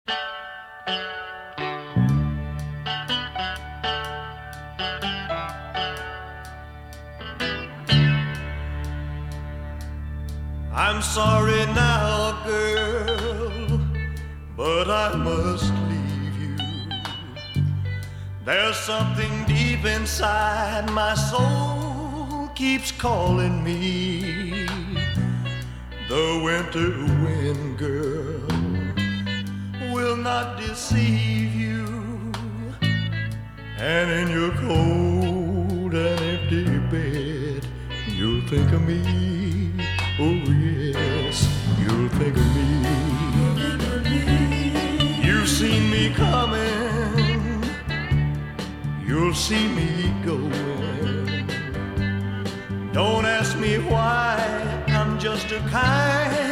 I'm sorry now, girl, but I must leave you. There's something deep inside my soul keeps calling me. The winter wind, girl, will not deceive you. And in your cold and empty bed, you'll think of me. Oh yes, you'll think of me. You've seen me coming, you'll see me going. Don't ask me why, I'm just a kind